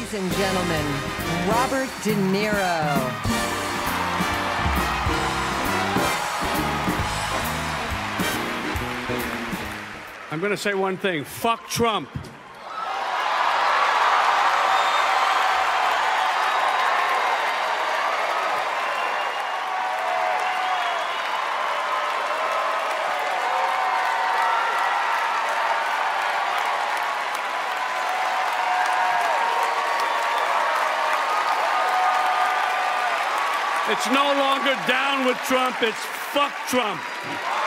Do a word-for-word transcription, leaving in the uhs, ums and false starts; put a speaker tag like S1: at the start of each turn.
S1: Ladies and gentlemen, Robert De Niro.
S2: I'm going to say one thing. Fuck Trump. It's no longer down with Trump, it's fuck Trump.